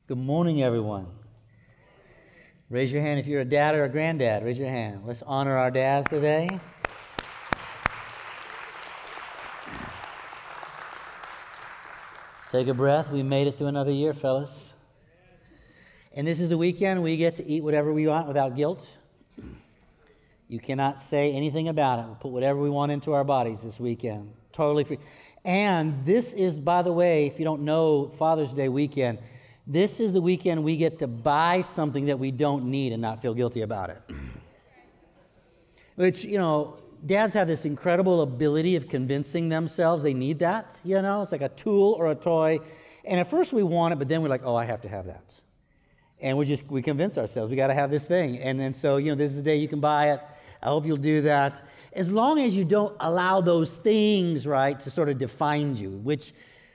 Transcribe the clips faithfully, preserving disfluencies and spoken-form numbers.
Good morning, everyone. Raise your hand if you're a dad or a granddad. Raise your hand. Let's honor our dads today. Take a breath. We made it through another year, fellas. And this is the weekend we get to eat whatever we want without guilt. You cannot say anything about it. We'll put whatever we want into our bodies this weekend. Totally free. And this is, by the way, if you don't know Father's Day weekend, this is the weekend we get to buy something that we don't need and not feel guilty about it. Which, you know, dads have this incredible ability of convincing themselves they need that, you know? It's like a tool or a toy. And at first we want it, but then we're like, oh, I have to have that. And we just, we convince ourselves we got to have this thing. And then so, you know, this is the day you can buy it. I hope you'll do that. As long as you don't allow those things, right, to sort of define you, which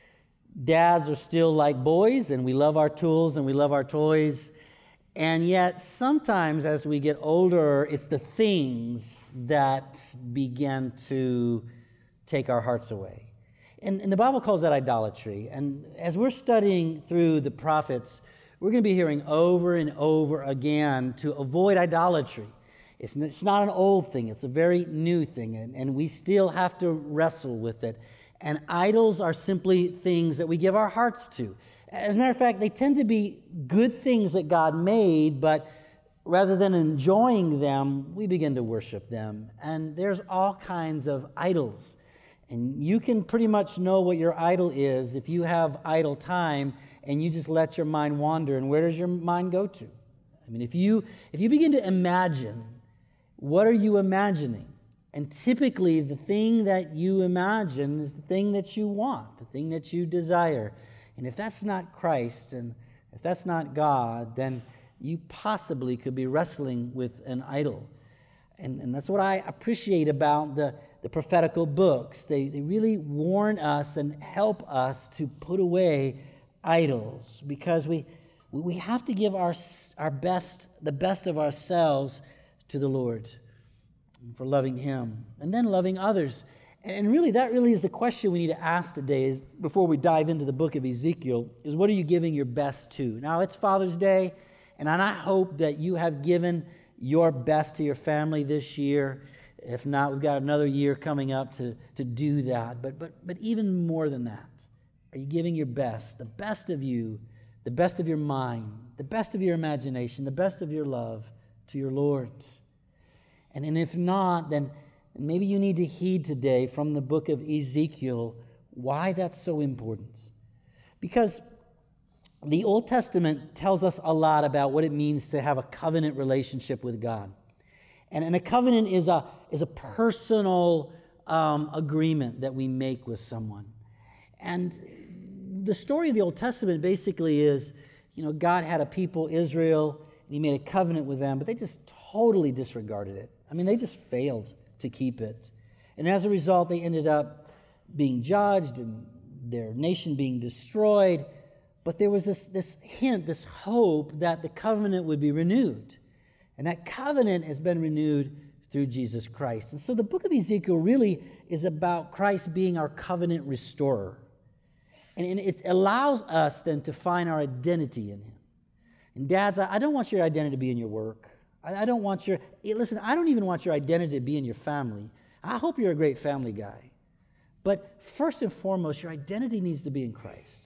dads are still like boys, and we love our tools and we love our toys. And yet sometimes as we get older, it's the things that begin to take our hearts away. And, and the Bible calls that idolatry. And as we're studying through the prophets, we're going to be hearing over and over again to avoid idolatry. It's, it's not an old thing. It's a very new thing, and, and we still have to wrestle with it. And idols are simply things that we give our hearts to. As a matter of fact, they tend to be good things that God made, but rather than enjoying them, we begin to worship them. And there's all kinds of idols. And you can pretty much know what your idol is if you have idle time and you just let your mind wander. And where does your mind go to? I mean, if you if you begin to imagine, what are you imagining? And typically the thing that you imagine is the thing that you want, the thing that you desire. And if that's not Christ, and if that's not God, then you possibly could be wrestling with an idol. And, and that's what I appreciate about the, the prophetical books. They, they really warn us and help us to put away idols, because we we have to give our our best, the best of ourselves to the Lord for loving Him and then loving others. And really, that really is the question we need to ask today is, before we dive into the book of Ezekiel, is what are you giving your best to? Now, it's Father's Day, and I hope that you have given your best to your family this year. If not, we've got another year coming up to, to do that. But, but, but even more than that, are you giving your best, the best of you, the best of your mind, the best of your imagination, the best of your love to your Lord? And, and if not, then maybe you need to heed today from the book of Ezekiel why that's so important. Because the Old Testament tells us a lot about what it means to have a covenant relationship with God. And, and a covenant is a, is a personal um, agreement that we make with someone. And the story of the Old Testament basically is, you know, God had a people, Israel, and He made a covenant with them, but they just totally disregarded it. I mean, they just failed to keep it. And as a result, they ended up being judged and their nation being destroyed. But there was this, this hint, this hope that the covenant would be renewed. And that covenant has been renewed through Jesus Christ. And so the book of Ezekiel really is about Christ being our covenant restorer. And, and it allows us then to find our identity in Him. And dads, I, I don't want your identity to be in your work. I don't want your, listen, I don't even want your identity to be in your family. I hope you're a great family guy. But first and foremost, your identity needs to be in Christ.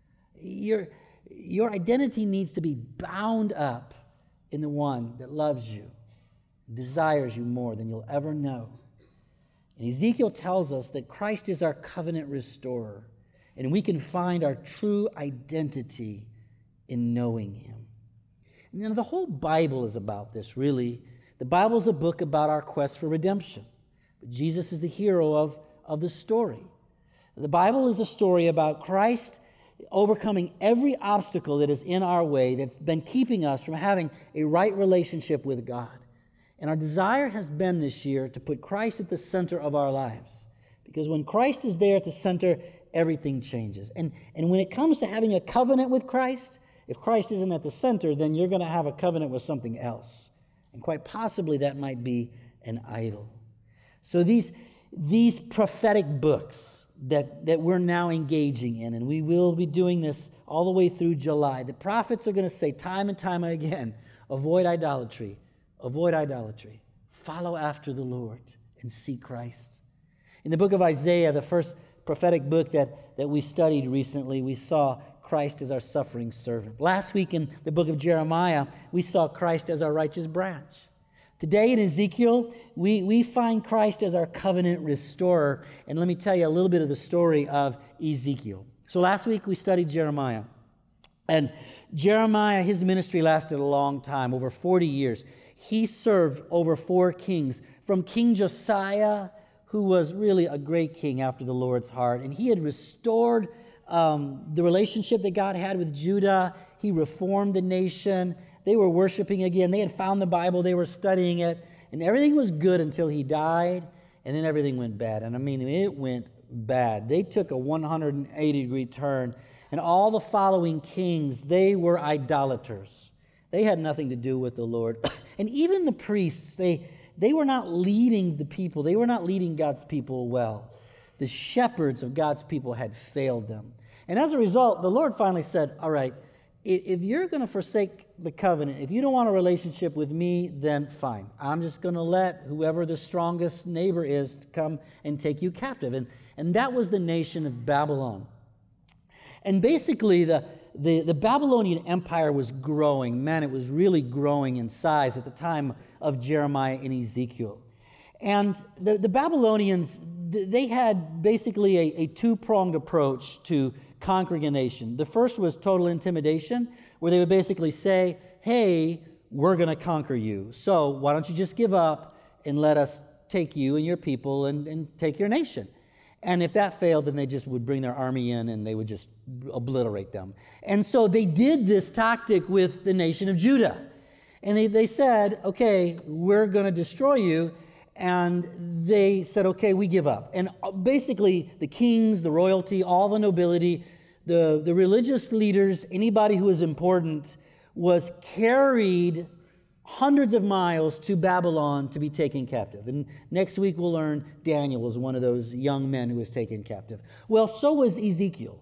Your, your identity needs to be bound up in the one that loves you, desires you more than you'll ever know. And Ezekiel tells us that Christ is our covenant restorer, and we can find our true identity in knowing Him. Now, the whole Bible is about this, really. The Bible is a book about our quest for redemption. But Jesus is the hero of, of the story. The Bible is a story about Christ overcoming every obstacle that is in our way that's been keeping us from having a right relationship with God. And our desire has been this year to put Christ at the center of our lives. Because when Christ is there at the center, everything changes. And, and when it comes to having a covenant with Christ, if Christ isn't at the center, then you're going to have a covenant with something else. And quite possibly that might be an idol. So these, these prophetic books, that, that we're now engaging in, and we will be doing this all the way through July. The prophets are going to say time and time again, avoid idolatry, avoid idolatry, follow after the Lord and seek Christ. In the book of Isaiah, the first prophetic book that, that we studied recently, we saw Christ as our suffering servant. Last week in the book of Jeremiah, we saw Christ as our righteous branch. Today in Ezekiel, we, we find Christ as our covenant restorer. And let me tell you a little bit of the story of Ezekiel. So last week we studied Jeremiah. And Jeremiah, his ministry lasted a long time, over forty years. He served over four kings, from King Josiah, who was really a great king after the Lord's heart. And he had restored um, the relationship that God had with Judah. He reformed the nation. They were worshiping again. They had found the Bible. They were studying it. And everything was good until he died. And then everything went bad. And I mean, it went bad. They took a one hundred eighty degree turn. And all the following kings, they were idolaters. They had nothing to do with the Lord. And even the priests, they, they were not leading the people. They were not leading God's people well. The shepherds of God's people had failed them. And as a result, the Lord finally said, all right, if you're going to forsake the covenant, if you don't want a relationship with me, then fine. I'm just going to let whoever the strongest neighbor is come and take you captive. And, and that was the nation of Babylon. And basically, the, the, the Babylonian Empire was growing. Man, it was really growing in size at the time of Jeremiah and Ezekiel. And the, the Babylonians, they had basically a, a two-pronged approach to conquering a nation. The first was total intimidation, where they would basically say, hey, we're going to conquer you. So why don't you just give up and let us take you and your people and, and take your nation? And if that failed, then they just would bring their army in and they would just obliterate them. And so they did this tactic with the nation of Judah. And they, they said, okay, we're going to destroy you. And they said, okay, we give up. And basically, the kings, the royalty, all the nobility, the, the religious leaders, anybody who was important, was carried hundreds of miles to Babylon to be taken captive. And next week we'll learn Daniel was one of those young men who was taken captive. Well, so was Ezekiel.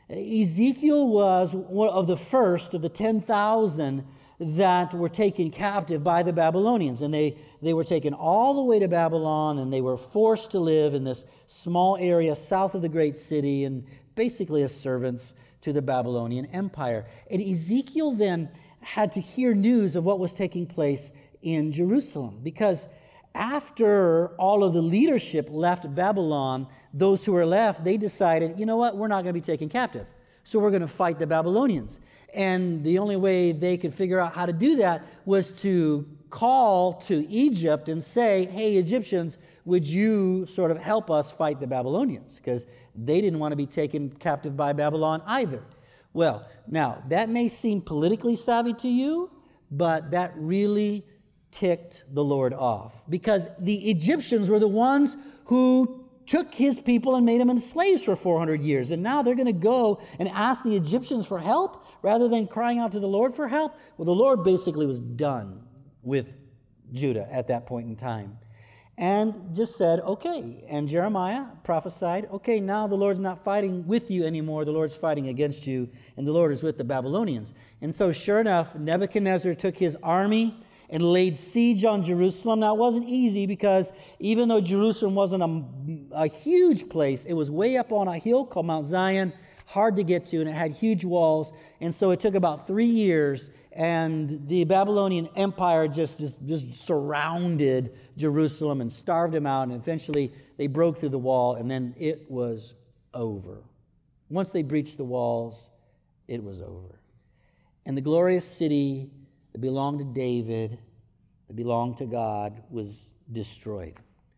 Ezekiel was one of the first of the ten thousand that were taken captive by the Babylonians. And they, they were taken all the way to Babylon, and they were forced to live in this small area south of the great city, and basically as servants to the Babylonian Empire. And Ezekiel then had to hear news of what was taking place in Jerusalem, because after all of the leadership left Babylon, those who were left, they decided, you know what, we're not going to be taken captive. So we're going to fight the Babylonians. And the only way they could figure out how to do that was to call to Egypt and say, hey, Egyptians, would you sort of help us fight the Babylonians? Because they didn't want to be taken captive by Babylon either. Well, now, that may seem politically savvy to you, but that really ticked the Lord off. Because the Egyptians were the ones who took his people and made them into slaves for four hundred years. And now they're going to go and ask the Egyptians for help rather than crying out to the Lord for help. Well, the Lord basically was done with Judah at that point in time. And just said, okay. And Jeremiah prophesied, okay, now the Lord's not fighting with you anymore. The Lord's fighting against you, and the Lord is with the Babylonians. And so sure enough, Nebuchadnezzar took his army and laid siege on Jerusalem. Now, it wasn't easy, because even though Jerusalem wasn't a, a huge place, it was way up on a hill called Mount Zion, hard to get to, and it had huge walls. And so it took about three years, and the Babylonian Empire just, just, just surrounded Jerusalem and starved them out, and eventually they broke through the wall, and then it was over. Once they breached the walls, it was over. And the glorious city that belonged to David, that belonged to God, was destroyed.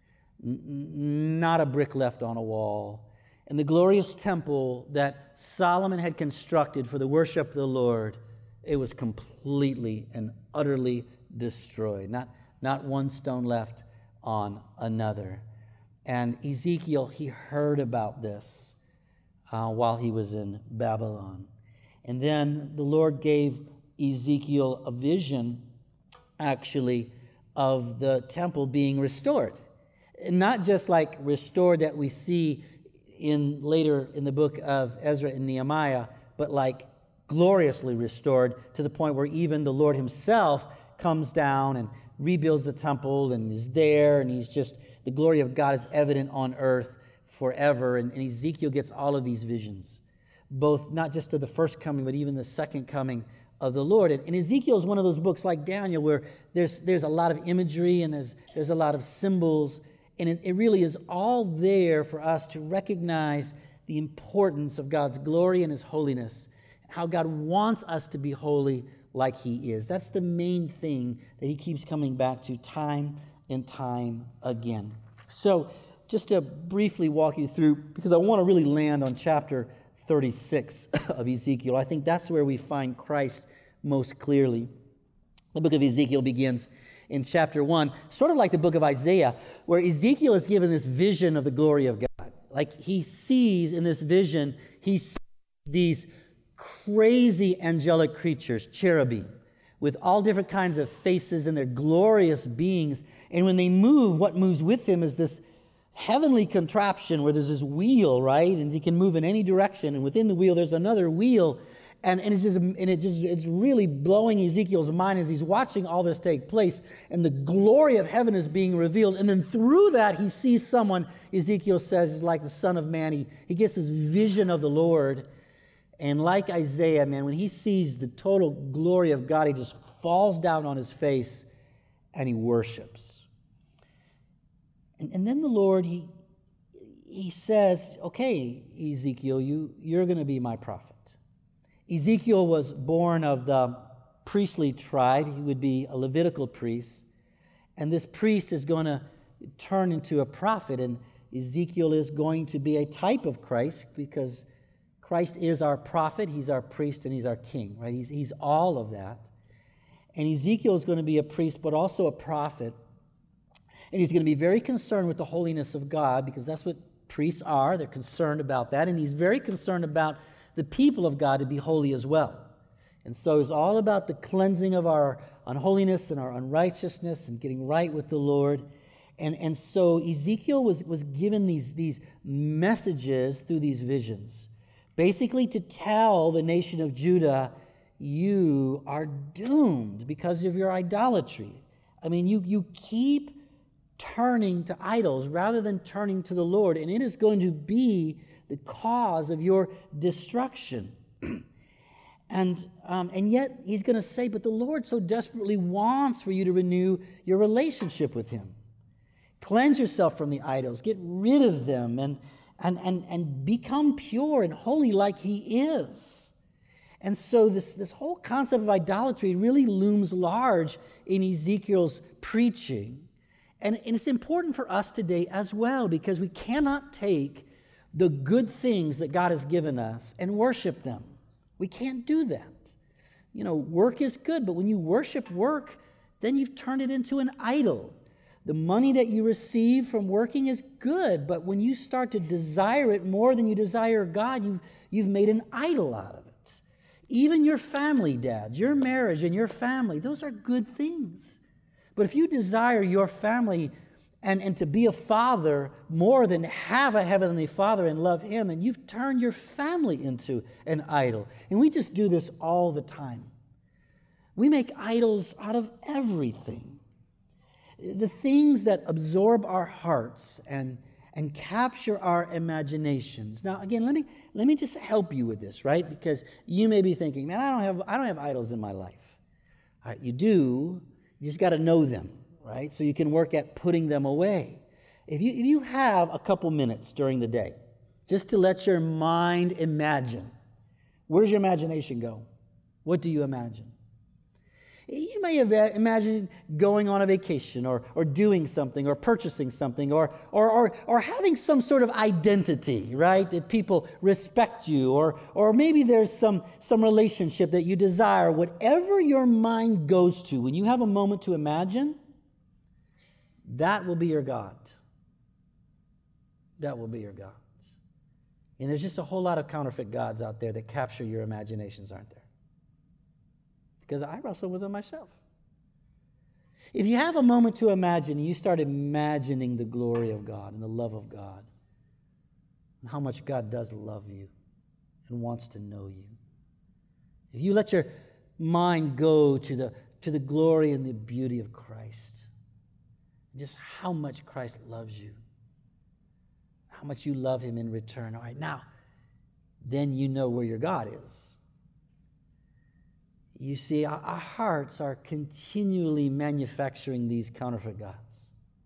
N- not a brick left on a wall. And the glorious temple that Solomon had constructed for the worship of the Lord, it was completely and utterly destroyed. Not, not one stone left on another. And Ezekiel, he heard about this uh, while he was in Babylon. And then the Lord gave Ezekiel a vision, actually, of the temple being restored. Not just like restored that we see in later in the book of Ezra and Nehemiah, but like gloriously restored to the point where even the Lord himself comes down and rebuilds the temple and is there, and he's just, the glory of God is evident on earth forever. And, and Ezekiel gets all of these visions, both not just of the first coming, but even the second coming of the Lord. And, and Ezekiel is one of those books like Daniel where there's there's a lot of imagery and there's there's a lot of symbols, and it, it really is all there for us to recognize the importance of God's glory and his holiness, how God wants us to be holy like he is. That's the main thing that he keeps coming back to time and time again. So just to briefly walk you through, because I want to really land on chapter thirty-six of Ezekiel. I think that's where we find Christ most clearly. The book of Ezekiel begins in chapter one, sort of like the book of Isaiah, where Ezekiel is given this vision of the glory of God. Like he sees in this vision, he sees these crazy angelic creatures, cherubim, with all different kinds of faces, and they're glorious beings. And when they move, what moves with them is this heavenly contraption where there's this wheel, right? And you can move in any direction. And within the wheel, there's another wheel. And, and it's just, and it just, it's really blowing Ezekiel's mind as he's watching all this take place. And the glory of heaven is being revealed. And then through that, he sees someone, Ezekiel says, is like the Son of Man. He, he gets this vision of the Lord. And like Isaiah, man, when he sees the total glory of God, he just falls down on his face and he worships. And, and then the Lord, he he says, okay, Ezekiel, you, you're going to be my prophet. Ezekiel was born of the priestly tribe. He would be a Levitical priest. And this priest is going to turn into a prophet. And Ezekiel is going to be a type of Christ, because Christ is our prophet, he's our priest, and he's our king, right? He's, he's all of that. And Ezekiel is going to be a priest, but also a prophet. And he's going to be very concerned with the holiness of God, because that's what priests are. They're concerned about that. And he's very concerned about the people of God to be holy as well. And so it's all about the cleansing of our unholiness and our unrighteousness and getting right with the Lord. And, and so Ezekiel was, was given these, these messages through these visions, basically to tell the nation of Judah, you are doomed because of your idolatry. I mean, you, you keep turning to idols rather than turning to the Lord, and it is going to be the cause of your destruction. and um, and yet he's going to say, but the Lord so desperately wants for you to renew your relationship with him. Cleanse yourself from the idols, get rid of them, and and and, and become pure and holy like he is. And so this, this whole concept of idolatry really looms large in Ezekiel's preaching. And, and it's important for us today as well, because we cannot take the good things that God has given us and worship them. We can't do that. You know, work is good, but when you worship work, then you've turned it into an idol. The money that you receive from working is good, but when you start to desire it more than you desire God, you've, you've made an idol out of it. Even your family, dads, your marriage and your family, those are good things. But if you desire your family and, and to be a father more than have a heavenly Father and love him, and you've turned your family into an idol. And we just do this all the time. We make idols out of everything. The things that absorb our hearts and, and capture our imaginations. Now, again, let me let me just help you with this, right? Because you may be thinking, man, I don't have I don't have idols in my life. All right, you do. You just got to know them, right? So you can work at putting them away. If you if you have a couple minutes during the day, just to let your mind imagine, where does your imagination go? What do you imagine? You may have imagined going on a vacation or, or doing something or purchasing something or, or, or, or having some sort of identity, right? That people respect you, or, or maybe there's some, some relationship that you desire. Whatever your mind goes to, when you have a moment to imagine, that will be your God. That will be your God. And there's just a whole lot of counterfeit gods out there that capture your imaginations, aren't there? Because I wrestle with them myself. If you have a moment to imagine, you start imagining the glory of God and the love of God, and how much God does love you and wants to know you. If you let your mind go to the, to the glory and the beauty of Christ, just how much Christ loves you, how much you love him in return. All right, now, then you know where your God is. You see, our, our hearts are continually manufacturing these counterfeit gods.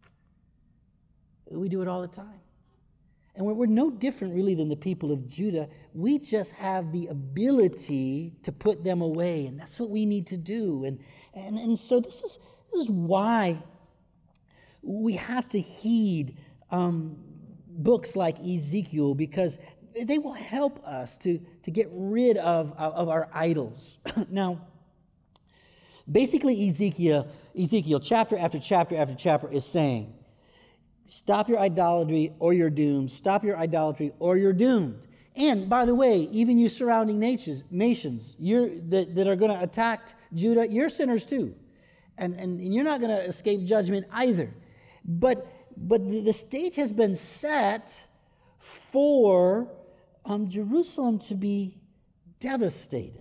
We do it all the time. And we're, we're no different, really, than the people of Judah. We just have the ability to put them away, and that's what we need to do. And, and, and so this is, this is why we have to heed um, books like Ezekiel, because they will help us to, to get rid of, of our idols. Now, basically Ezekiel, Ezekiel, chapter after chapter after chapter is saying, stop your idolatry or you're doomed. Stop your idolatry or you're doomed. And by the way, even you surrounding nations, nations you're, that, that are going to attack Judah, you're sinners too. And, and, and you're not going to escape judgment either. But, but the, the stage has been set for um, Jerusalem to be devastated.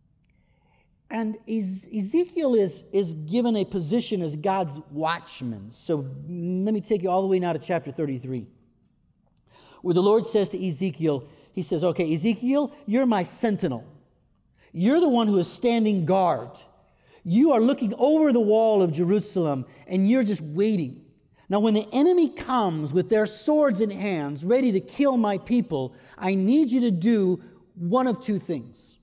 And Ezekiel is, is given a position as God's watchman. So let me take you all the way now to chapter thirty-three, where the Lord says to Ezekiel, he says, okay, Ezekiel, you're my sentinel. You're the one who is standing guard. You are looking over the wall of Jerusalem, and you're just waiting. Now, when the enemy comes with their swords in hands, ready to kill my people, I need you to do one of two things.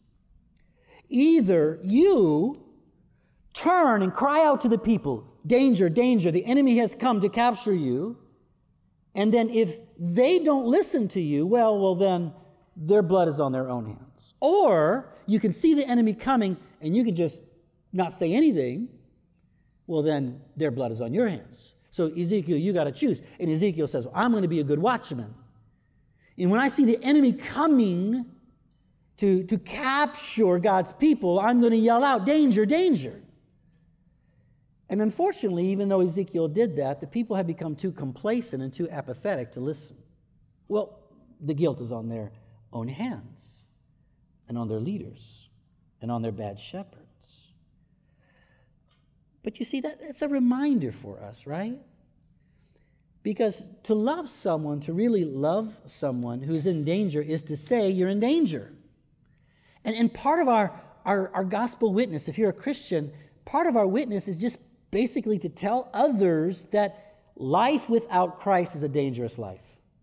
Either you turn and cry out to the people, danger, danger, the enemy has come to capture you. And then if they don't listen to you, well, well, then their blood is on their own hands. Or you can see the enemy coming and you can just not say anything. Well, then their blood is on your hands. So Ezekiel, you got to choose. And Ezekiel says, well, I'm going to be a good watchman. And when I see the enemy coming to, to capture God's people, I'm going to yell out, danger, danger. And unfortunately, even though Ezekiel did that, the people have become too complacent and too apathetic to listen. Well, the guilt is on their own hands and on their leaders and on their bad shepherds. But you see, that it's a reminder for us, right? Because to love someone, to really love someone who's in danger, is to say you're in danger. And, and part of our, our, our gospel witness, if you're a Christian, part of our witness is just basically to tell others that life without Christ is a dangerous life.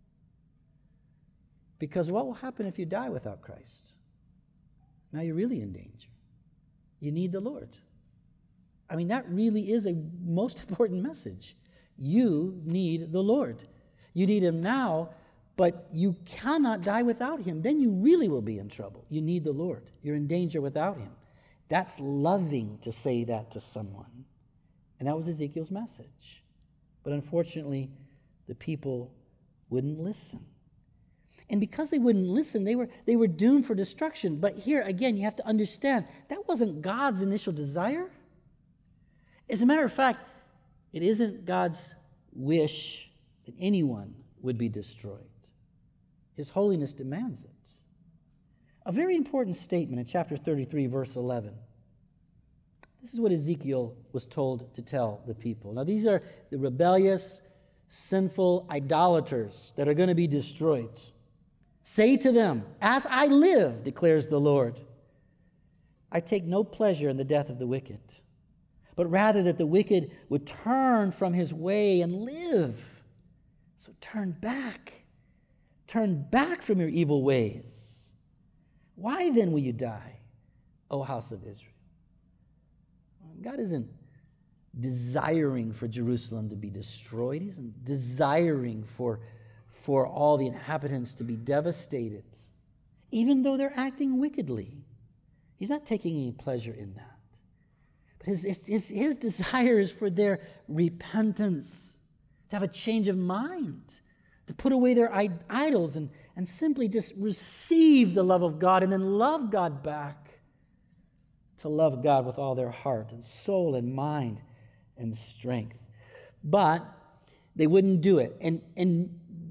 Because what will happen if you die without Christ? Now you're really in danger. You need the Lord. I mean, that really is a most important message. You need the Lord. You need him now, but you cannot die without him. Then you really will be in trouble. You need the Lord. You're in danger without him. That's loving to say that to someone. And that was Ezekiel's message. But unfortunately, the people wouldn't listen. And because they wouldn't listen, they were, they were doomed for destruction. But here, again, you have to understand, that wasn't God's initial desire. As a matter of fact, it isn't God's wish that anyone would be destroyed. His holiness demands it. A very important statement in chapter thirty-three, verse eleven. This is what Ezekiel was told to tell the people. Now, these are the rebellious, sinful idolaters that are going to be destroyed. Say to them, as I live, declares the Lord, I take no pleasure in the death of the wicked, but rather that the wicked would turn from his way and live. So turn back. Turn back from your evil ways. Why then will you die, O house of Israel? God isn't desiring for Jerusalem to be destroyed. He isn't desiring for, for all the inhabitants to be devastated, even though they're acting wickedly. He's not taking any pleasure in that. But his, his, his desire is for their repentance, to have a change of mind, to put away their idols and, and simply just receive the love of God and then love God back, to love God with all their heart and soul and mind and strength. But they wouldn't do it. And, and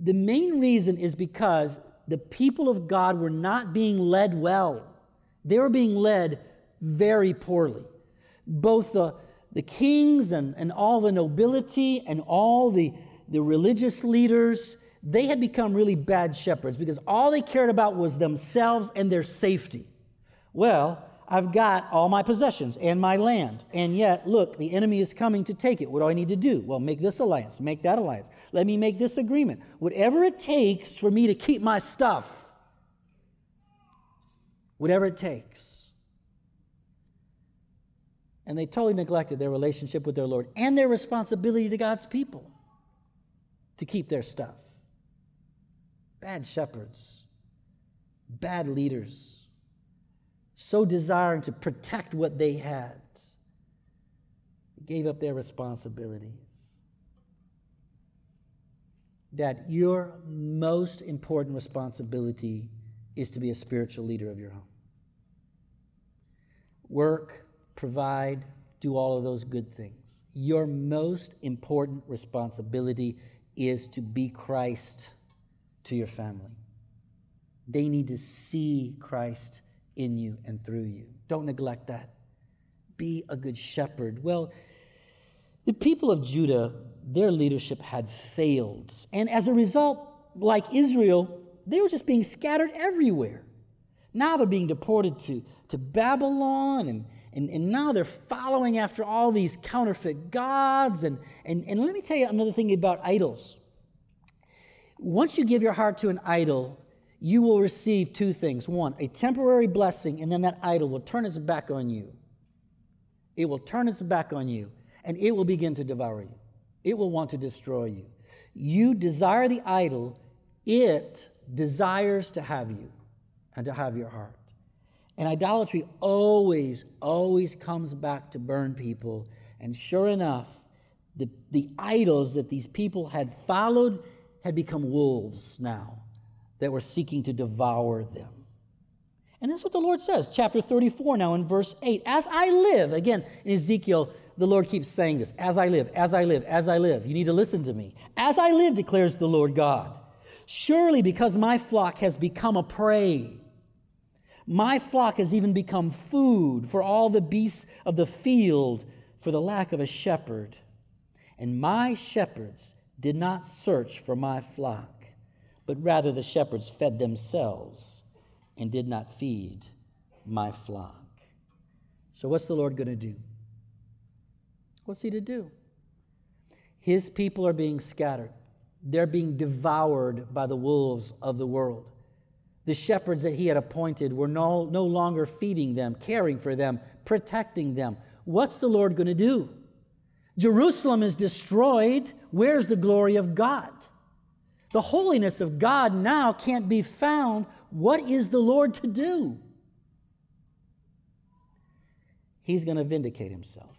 the main reason is because the people of God were not being led well. They were being led very poorly. Both the, the kings and, and all the nobility and all the, the religious leaders, they had become really bad shepherds because all they cared about was themselves and their safety. Well, I've got all my possessions and my land, and yet, look, the enemy is coming to take it. What do I need to do? Well, make this alliance, make that alliance. Let me make this agreement. Whatever it takes for me to keep my stuff. Whatever it takes. And they totally neglected their relationship with their Lord and their responsibility to God's people to keep their stuff. Bad shepherds, bad leaders, so desiring to protect what they had, they gave up their responsibilities. Dad, your most important responsibility is to be a spiritual leader of your home. Work, provide, do all of those good things. Your most important responsibility is to be Christ to your family. They need to see Christ in you and through you. Don't neglect that. Be a good shepherd. Well, the people of Judah, their leadership had failed. And as a result, like Israel, they were just being scattered everywhere. Now they're being deported to, to Babylon, and, and, and now they're following after all these counterfeit gods. And, and, and let me tell you another thing about idols. Once you give your heart to an idol, you will receive two things. One, a temporary blessing, and then that idol will turn its back on you. It will turn its back on you, and it will begin to devour you. It will want to destroy you. You desire the idol, it desires to have you and to have your heart. And idolatry always, always comes back to burn people. And sure enough, the, the idols that these people had followed had become wolves now that were seeking to devour them. And that's what the Lord says, chapter thirty-four now in verse eight. As I live, again, in Ezekiel, the Lord keeps saying this, as I live, as I live, as I live. You need to listen to me. As I live, declares the Lord God, surely because my flock has become a prey, my flock has even become food for all the beasts of the field for the lack of a shepherd. And my shepherds did not search for my flock, but rather the shepherds fed themselves and did not feed my flock. So what's the Lord going to do? What's he to do? His people are being scattered. They're being devoured by the wolves of the world. The shepherds that he had appointed were no, no longer feeding them, caring for them, protecting them. What's the Lord going to do? Jerusalem is destroyed. Where's the glory of God? The holiness of God now can't be found. What is the Lord to do? He's going to vindicate himself.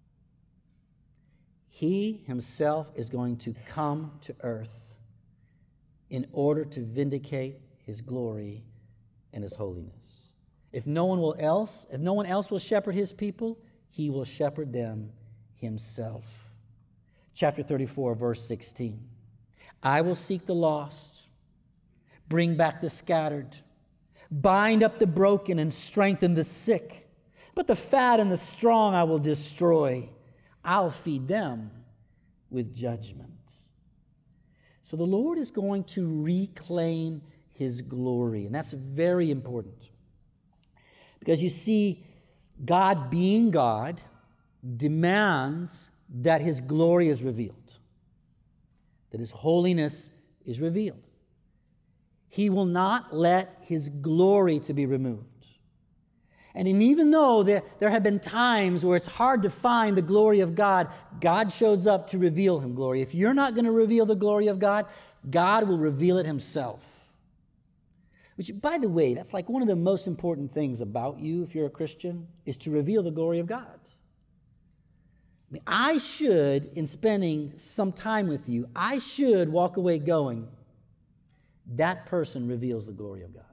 He himself is going to come to earth in order to vindicate his glory and his holiness. If no one will else, if no one else will shepherd his people, he will shepherd them himself. Chapter thirty-four, verse sixteen. I will seek the lost, bring back the scattered, bind up the broken and strengthen the sick. But the fat and the strong I will destroy. I'll feed them with judgment. So the Lord is going to reclaim his glory, and that's very important. Because you see, God being God demands that his glory is revealed, that his holiness is revealed. He will not let his glory to be removed. And even though there, there have been times where it's hard to find the glory of God, God shows up to reveal him glory. If you're not going to reveal the glory of God, God will reveal it himself. Which, by the way, that's like one of the most important things about you, if you're a Christian, is to reveal the glory of God. I mean, I should, in spending some time with you, I should walk away going, that person reveals the glory of God.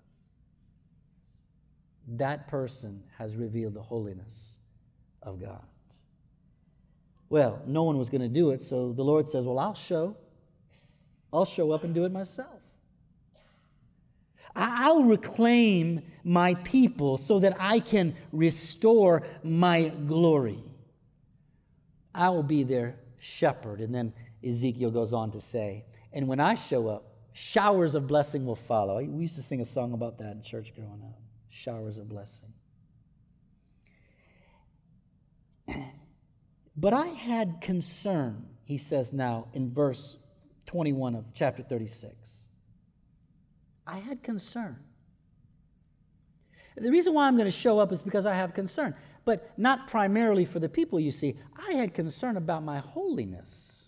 That person has revealed the holiness of God. Well, no one was going to do it, so the Lord says, well, I'll show. I'll show up and do it myself. I'll reclaim my people so that I can restore my glory. I will be their shepherd. And then Ezekiel goes on to say, and when I show up, showers of blessing will follow. We used to sing a song about that in church growing up. Showers of blessing. But I had concern, he says now in verse twenty-one of chapter thirty-six. I had concern. The reason why I'm going to show up is because I have concern, but not primarily for the people, you see. I had concern about my holiness.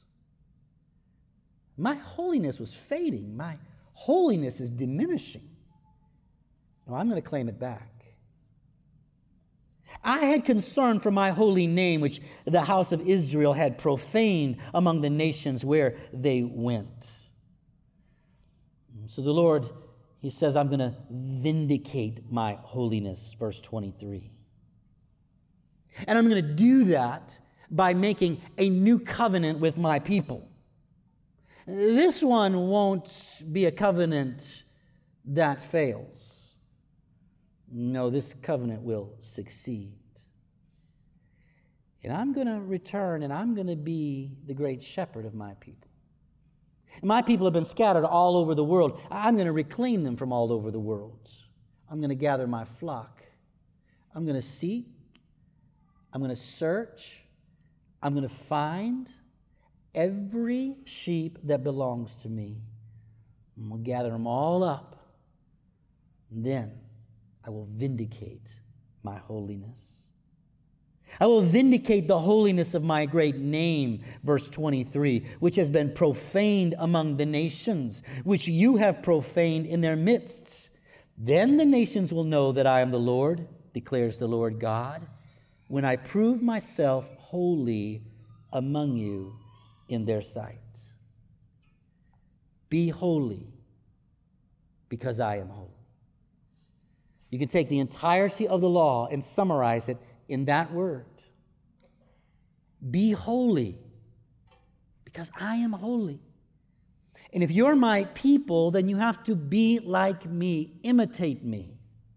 My holiness was fading. My holiness is diminishing. Now, I'm going to claim it back. I had concern for my holy name, which the house of Israel had profaned among the nations where they went. So the Lord, he says, I'm going to vindicate my holiness, verse twenty-three. And I'm going to do that by making a new covenant with my people. This one won't be a covenant that fails. No, this covenant will succeed. And I'm going to return, and I'm going to be the great shepherd of my people. My people have been scattered all over the world. I'm going to reclaim them from all over the world. I'm going to gather my flock. I'm going to seek. I'm going to search. I'm going to find every sheep that belongs to me. I'm going to gather them all up. And then I will vindicate my holiness. I will vindicate the holiness of my great name, verse twenty-three, which has been profaned among the nations, which you have profaned in their midst. Then the nations will know that I am the Lord, declares the Lord God, when I prove myself holy among you in their sight. Be holy, because I am holy. You can take the entirety of the law and summarize it in that word. Be holy, because I am holy. And if you're my people, then you have to be like me, imitate me.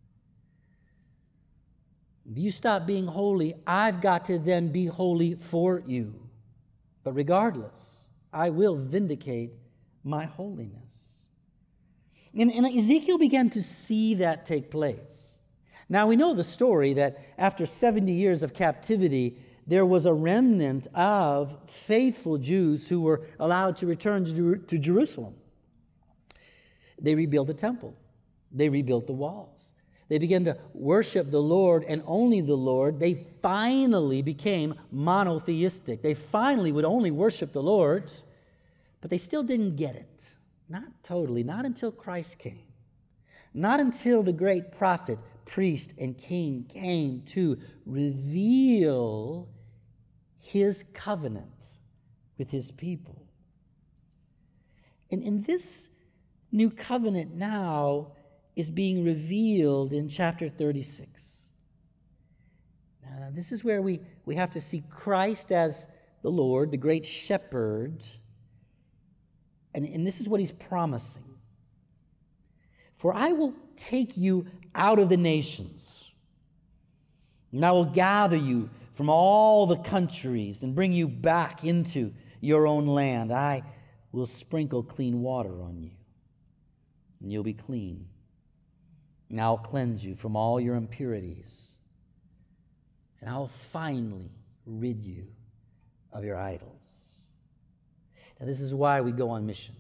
If you stop being holy, I've got to then be holy for you. But regardless, I will vindicate my holiness. And, and Ezekiel began to see that take place. Now we know the story that after seventy years of captivity, there was a remnant of faithful Jews who were allowed to return to, to Jerusalem. They rebuilt the temple. They rebuilt the walls. They began to worship the Lord and only the Lord. They finally became monotheistic. They finally would only worship the Lord, but they still didn't get it. Not totally, not until Christ came. Not until the great prophet, priest, and king came to reveal his covenant with his people. And in this new covenant now is being revealed in chapter thirty-six. Now, this is where we, we have to see Christ as the Lord, the great shepherd. And, and this is what he's promising. For I will take you out of the nations, and I will gather you from all the countries and bring you back into your own land. I will sprinkle clean water on you, and you'll be clean. And I'll cleanse you from all your impurities, and I'll finally rid you of your idols. Now, this is why we go on mission.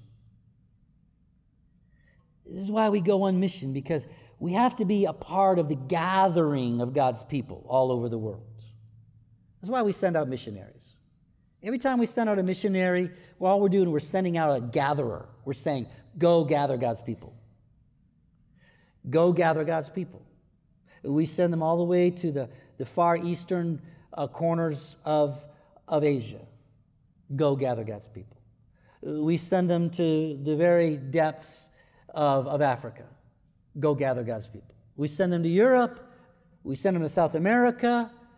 This is why we go on mission, because we have to be a part of the gathering of God's people all over the world. That's why we send out missionaries. Every time we send out a missionary, well, all we're doing, we're sending out a gatherer. We're saying, go gather God's people. Go gather God's people. We send them all the way to the, the far eastern uh, corners of, of Asia. Go gather God's people. We send them to the very depths of, of Africa. Go gather God's people. We send them to Europe. We send them to South America.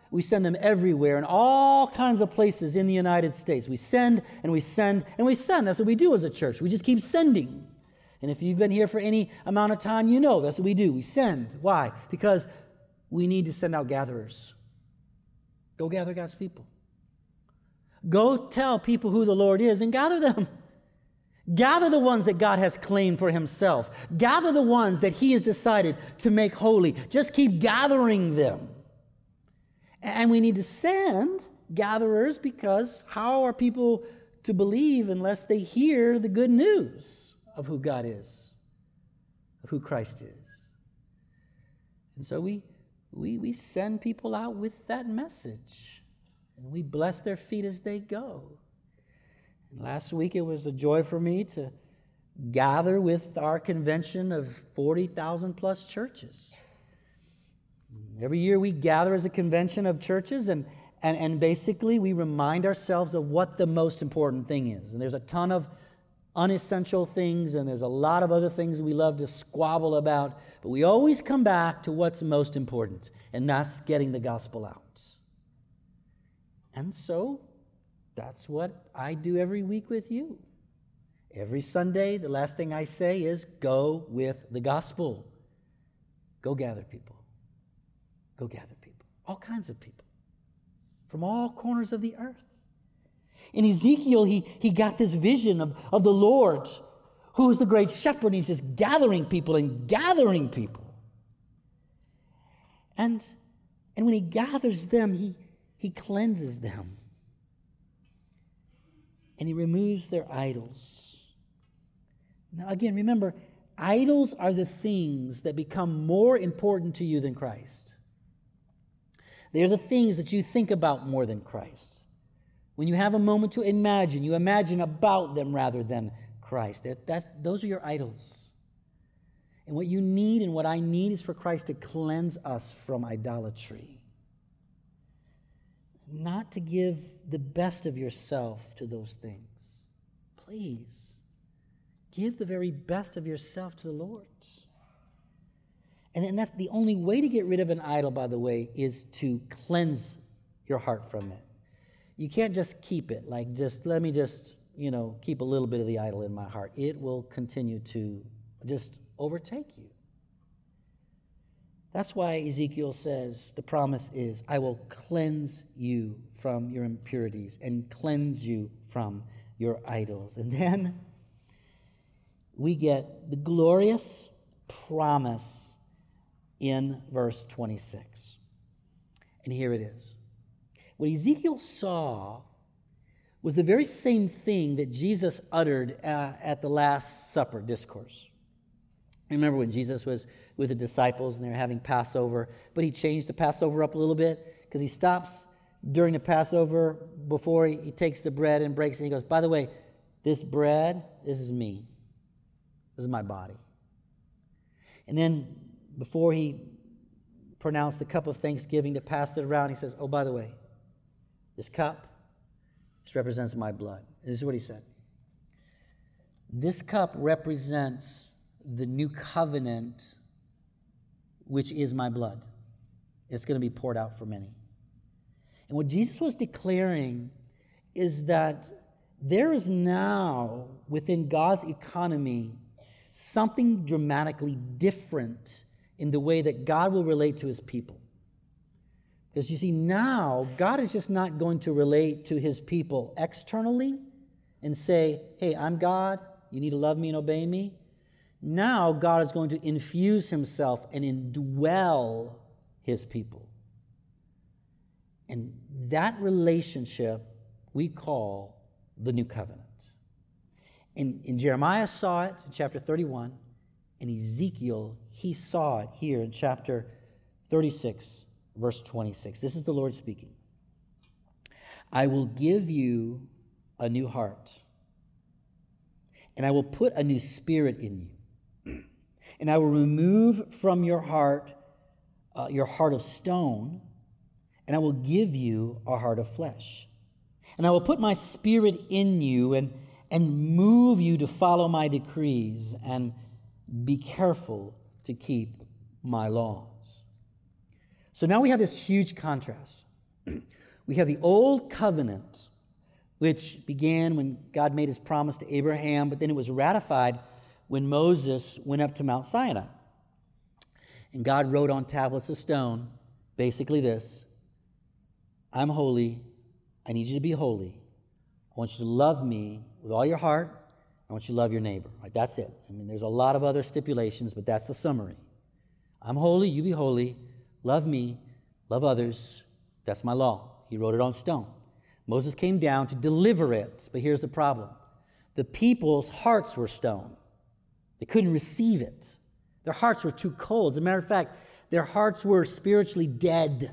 we send them everywhere in all kinds of places in the United States. We send and we send and we send. That's what we do as a church. We just keep sending. And if you've been here for any amount of time, you know that's what we do. We send. Why? Because we need to send out gatherers. Go gather God's people. Go tell people who the Lord is and gather them. Gather the ones that God has claimed for himself. Gather the ones that he has decided to make holy. Just keep gathering them. And we need to send gatherers, because how are people to believe unless they hear the good news of who God is, of who Christ is? And so we, we, we send people out with that message, and we bless their feet as they go. And last week it was a joy for me to gather with our convention of forty thousand plus churches. Every year we gather as a convention of churches, and, and, and basically we remind ourselves of what the most important thing is. And there's a ton of unessential things, and there's a lot of other things we love to squabble about, but we always come back to what's most important, and that's getting the gospel out. And so that's what I do every week with you. Every Sunday, the last thing I say is, go with the gospel. Go gather people. Go gather people. All kinds of people. From all corners of the earth. In Ezekiel, he, he got this vision of, of the Lord, who is the great shepherd, and he's just gathering people and gathering people. And, and when he gathers them, he, he cleanses them. And he removes their idols. Now again, remember, idols are the things that become more important to you than Christ. They're the things that you think about more than Christ. When you have a moment to imagine, you imagine about them rather than Christ. That, that, those are your idols. And what you need and what I need is for Christ to cleanse us from idolatry. Not to give the best of yourself to those things. Please, give the very best of yourself to the Lord. And, and that's the only way to get rid of an idol, by the way, is to cleanse your heart from it. You can't just keep it, like just, let me just, you know, keep a little bit of the idol in my heart. It will continue to just overtake you. That's why Ezekiel says, the promise is, I will cleanse you from your impurities and cleanse you from your idols. And then we get the glorious promise in verse twenty-six. And here it is. What Ezekiel saw was the very same thing that Jesus uttered uh, at the Last Supper discourse. Remember when Jesus was with the disciples and they were having Passover, but he changed the Passover up a little bit because he stops during the Passover before he, he takes the bread and breaks it. And he goes, by the way, this bread, this is me. This is my body. And then before he pronounced the cup of thanksgiving to pass it around, he says, oh, by the way, this cup, this represents my blood. And this is what he said. This cup represents the new covenant, which is my blood. It's going to be poured out for many. And what Jesus was declaring is that there is now, within God's economy, something dramatically different in the way that God will relate to his people. Because you see, now, God is just not going to relate to his people externally and say, hey, I'm God, you need to love me and obey me. Now, God is going to infuse himself and indwell his people. And that relationship we call the new covenant. And, and Jeremiah saw it in chapter thirty-one, and Ezekiel, he saw it here in chapter thirty-six, verse twenty-six. This is the Lord speaking. I will give you a new heart, and I will put a new spirit in you. And I will remove from your heart uh, your heart of stone, and I will give you a heart of flesh. And I will put my spirit in you and, and move you to follow my decrees and be careful to keep my laws. So now we have this huge contrast. We have the Old Covenant, which began when God made his promise to Abraham, but then it was ratified when Moses went up to Mount Sinai. And God wrote on tablets of stone, basically this: I'm holy. I need you to be holy. I want you to love me with all your heart. I want you to love your neighbor. Right, that's it. I mean, there's a lot of other stipulations, but that's the summary. I'm holy, you be holy. Love me, love others. That's my law. He wrote it on stone. Moses came down to deliver it, but here's the problem. The people's hearts were stone. They couldn't receive it. Their hearts were too cold. As a matter of fact, their hearts were spiritually dead.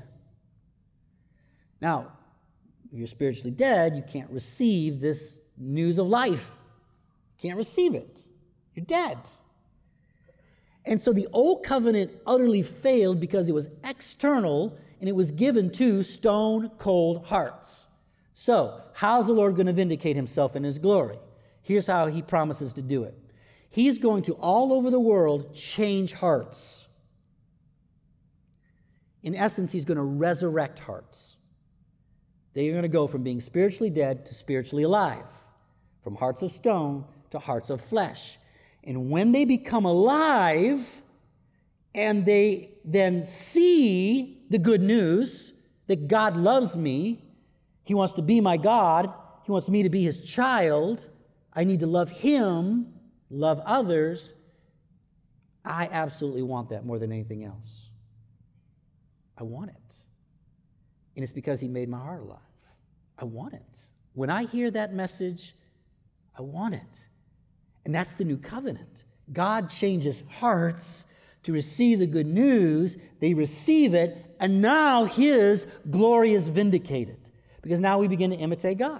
Now, if you're spiritually dead, you can't receive this news of life. You can't receive it. You're dead. And so the old covenant utterly failed because it was external and it was given to stone-cold hearts. So, how's the Lord going to vindicate himself in his glory? Here's how he promises to do it. He's going to, all over the world, change hearts. In essence, he's going to resurrect hearts. They are going to go from being spiritually dead to spiritually alive, from hearts of stone to hearts of flesh. And when they become alive and they then see the good news that God loves me, he wants to be my God, he wants me to be his child, I need to love him, love others, I absolutely want that more than anything else. I want it. And it's because he made my heart alive. I want it. When I hear that message, I want it. And that's the new covenant. God changes hearts to receive the good news. They receive it, and now his glory is vindicated. Because now we begin to imitate God.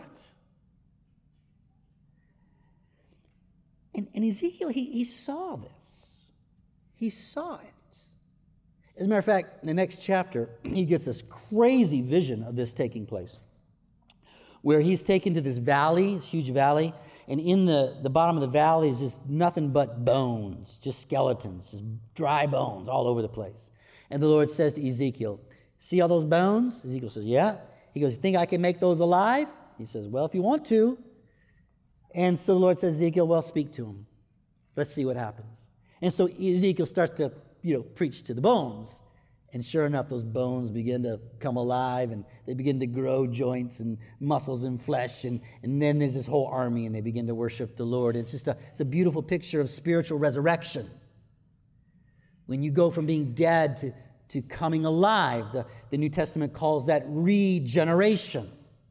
And, and Ezekiel, he, he saw this. He saw it. As a matter of fact, in the next chapter, he gets this crazy vision of this taking place, where he's taken to this valley, this huge valley, and in the, the bottom of the valley is just nothing but bones, just skeletons, just dry bones all over the place. And the Lord says to Ezekiel, see all those bones? Ezekiel says, yeah. He goes, you think I can make those alive? He says, well, if you want to. And so the Lord says, Ezekiel, well, speak to him. Let's see what happens. And so Ezekiel starts to, you know, preach to the bones. And sure enough, those bones begin to come alive, and they begin to grow joints and muscles and flesh, and, and then there's this whole army, and they begin to worship the Lord. It's just a, it's a beautiful picture of spiritual resurrection. When you go from being dead to, to coming alive, the, the New Testament calls that regeneration.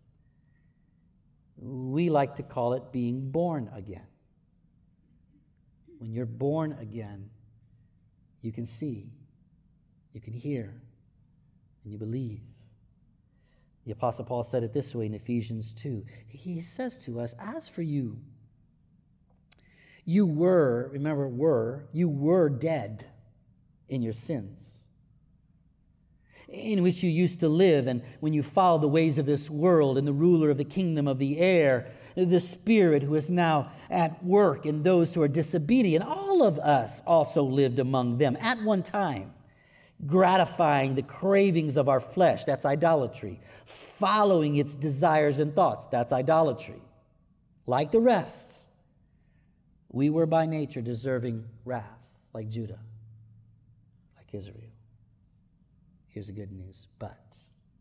We like to call it being born again. When you're born again, you can see, you can hear, and you believe. The Apostle Paul said it this way in Ephesians two. He says to us, as for you, you were, remember were, you were dead in your sins, in which you used to live, and when you followed the ways of this world and the ruler of the kingdom of the air, the spirit who is now at work in those who are disobedient. All of us also lived among them at one time, gratifying the cravings of our flesh. That's idolatry. Following its desires and thoughts. That's idolatry. Like the rest, we were by nature deserving wrath, like Judah, like Israel. Here's the good news. But,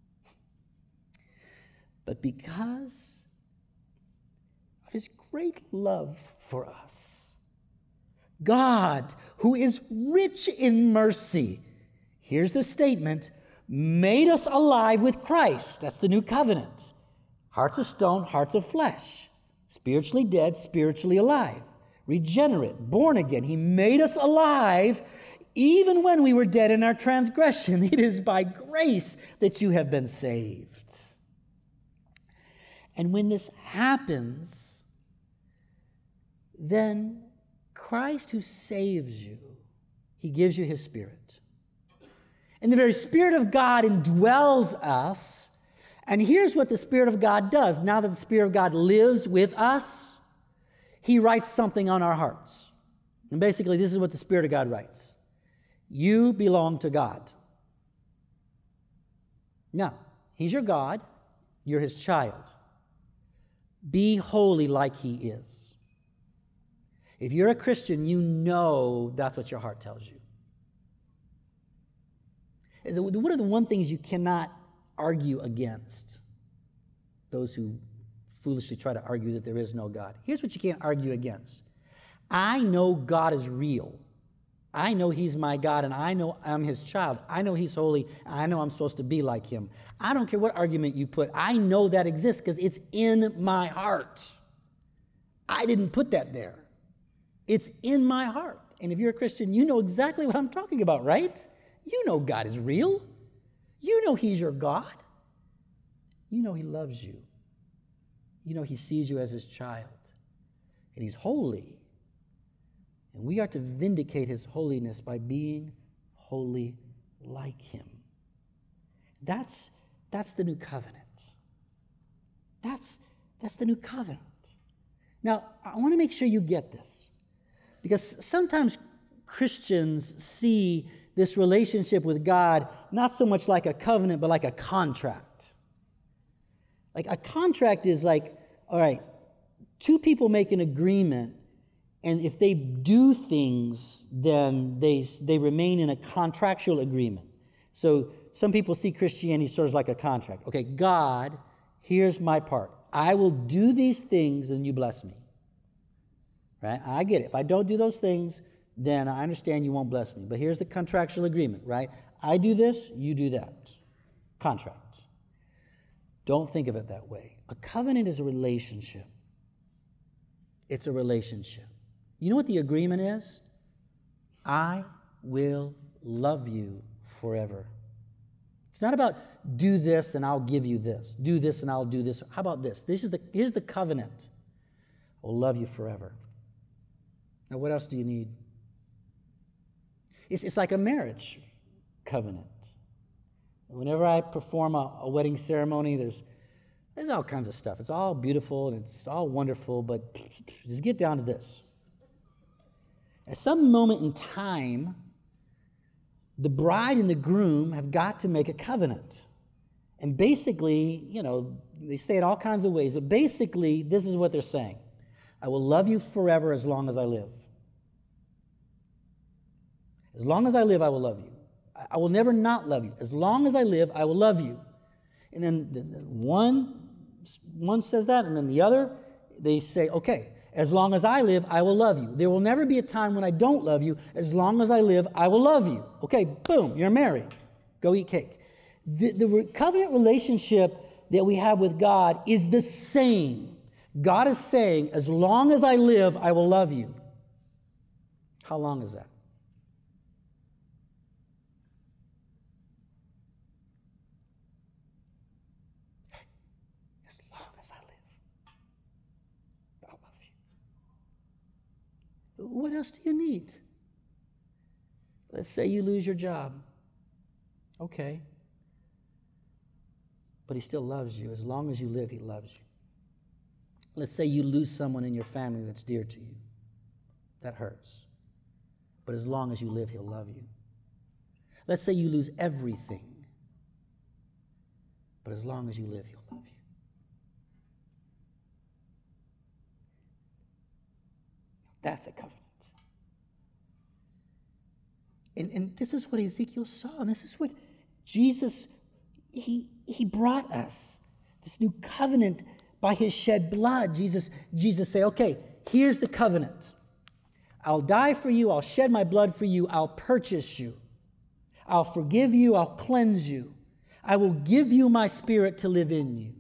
but because of his great love for us, God, who is rich in mercy, here's the statement, made us alive with Christ. That's the new covenant. Hearts of stone, hearts of flesh. Spiritually dead, spiritually alive. Regenerate, born again. He made us alive even when we were dead in our transgression. It is by grace that you have been saved. And when this happens, then Christ who saves you, he gives you his Spirit. And the very Spirit of God indwells us. And here's what the Spirit of God does. Now that the Spirit of God lives with us, he writes something on our hearts. And basically, this is what the Spirit of God writes. You belong to God. Now, he's your God. You're his child. Be holy like he is. If you're a Christian, you know that's what your heart tells you. What are the one things you cannot argue against? Those who foolishly try to argue that there is no God. Here's what you can't argue against. I know God is real. I know he's my God, and I know I'm his child. I know he's holy. I know I'm supposed to be like him. I don't care what argument you put. I know that exists because it's in my heart. I didn't put that there. It's in my heart. And if you're a Christian, you know exactly what I'm talking about, right? You know God is real. You know he's your God. You know he loves you. You know he sees you as his child. And he's holy. And we are to vindicate his holiness by being holy like him. That's, that's the new covenant. That's, that's the new covenant. Now, I want to make sure you get this. Because sometimes Christians see this relationship with God not so much like a covenant, but like a contract. Like a contract is like, all right, two people make an agreement, and if they do things, then they, they remain in a contractual agreement. So some people see Christianity sort of like a contract. Okay, God, here's my part. I will do these things, and you bless me. Right? I get it. If I don't do those things, then I understand you won't bless me. But here's the contractual agreement, right? I do this, you do that. Contract. Don't think of it that way. A covenant is a relationship. It's a relationship. You know what the agreement is? I will love you forever. It's not about do this and I'll give you this. Do this and I'll do this. How about this? This is the here's the covenant. I will love you forever. Now, what else do you need? It's, it's like a marriage covenant. Whenever I perform a, a wedding ceremony, there's there's all kinds of stuff. It's all beautiful and it's all wonderful, but just get down to this. At some moment in time, the bride and the groom have got to make a covenant. And basically, you know, they say it all kinds of ways, but basically, this is what they're saying. I will love you forever as long as I live. As long as I live, I will love you. I will never not love you. As long as I live, I will love you. And then the, the one, one says that, and then the other, they say, okay, as long as I live, I will love you. There will never be a time when I don't love you. As long as I live, I will love you. Okay, boom, you're married. Go eat cake. The, the covenant relationship that we have with God is the same. God is saying, as long as I live, I will love you. How long is that? As long as I live, I'll love you. What else do you need? Let's say you lose your job. Okay. But he still loves you. As long as you live, he loves you. Let's say you lose someone in your family that's dear to you. That hurts. But as long as you live, he'll love you. Let's say you lose everything. But as long as you live, he'll love you. That's a covenant. And, and this is what Ezekiel saw, and this is what Jesus, he, he brought us. This new covenant by his shed blood. Jesus, Jesus say, okay, here's the covenant. I'll die for you, I'll shed my blood for you, I'll purchase you. I'll forgive you, I'll cleanse you. I will give you my spirit to live in you.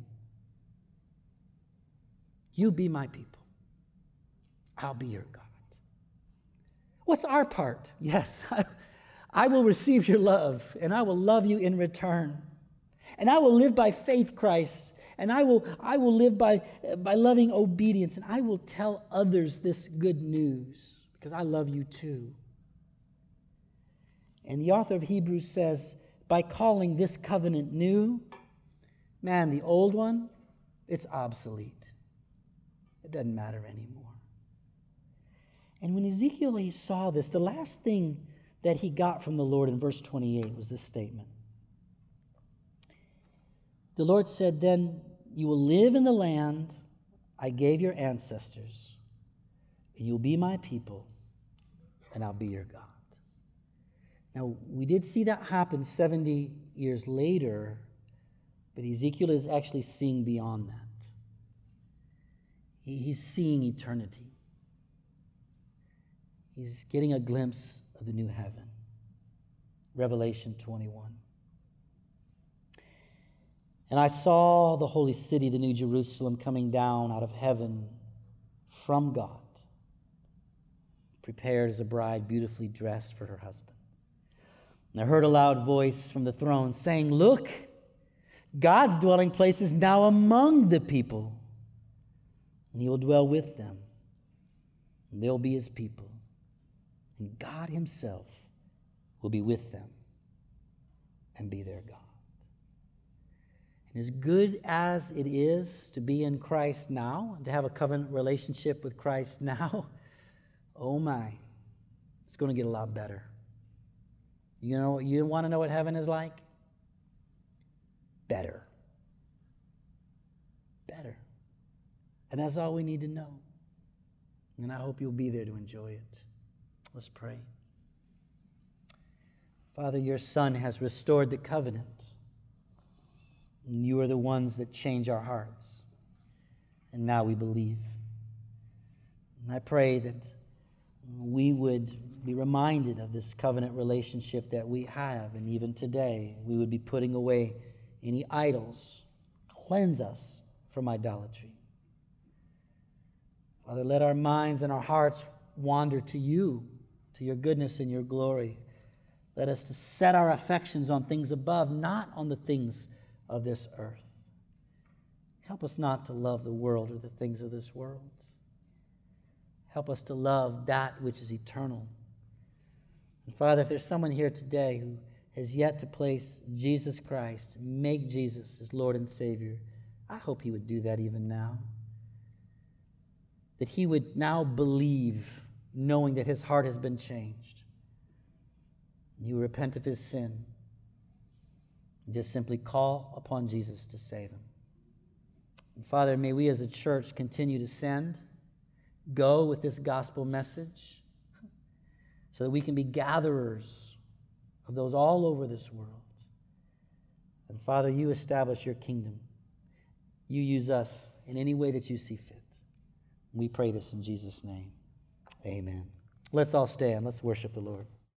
You be my people. I'll be your God. What's our part? Yes, I, I will receive your love, and I will love you in return. And I will live by faith, Christ, and I will, I will live by, by loving obedience, and I will tell others this good news, because I love you too. And the author of Hebrews says, by calling this covenant new, man, the old one, it's obsolete. It doesn't matter anymore. And when Ezekiel he saw this, the last thing that he got from the Lord in verse twenty-eight was this statement. The Lord said, then you will live in the land I gave your ancestors, and you'll be my people, and I'll be your God. Now, we did see that happen seventy years later, but Ezekiel is actually seeing beyond that. He, he's seeing eternity. He's getting a glimpse of the new heaven. Revelation twenty-one. And I saw the holy city, the new Jerusalem, coming down out of heaven from God, prepared as a bride beautifully dressed for her husband. And I heard a loud voice from the throne saying, "Look, God's dwelling place is now among the people, and he will dwell with them, and they'll be his people, and God himself will be with them and be their God." And as good as it is to be in Christ now, and to have a covenant relationship with Christ now, oh my, it's going to get a lot better. You know, you want to know what heaven is like? Better. Better. And that's all we need to know. And I hope you'll be there to enjoy it. Let's pray. Father, your Son has restored the covenant. And you are the ones that change our hearts. And now we believe. And I pray that we would be reminded of this covenant relationship that we have, and even today we would be putting away any idols. Cleanse us from idolatry. Father, let our minds and our hearts wander to you, to your goodness and your glory. Let us to set our affections on things above, not on the things of this earth. Help us not to love the world or the things of this world. Help us to love that which is eternal. And Father, if there's someone here today who has yet to place Jesus Christ, make Jesus his Lord and Savior, I hope he would do that even now. That he would now believe, knowing that his heart has been changed. He would repent of his sin and just simply call upon Jesus to save him. And Father, may we as a church continue to send, go with this gospel message so that we can be gatherers of those all over this world. And Father, you establish your kingdom. You use us in any way that you see fit. We pray this in Jesus' name. Amen. Let's all stand. Let's worship the Lord.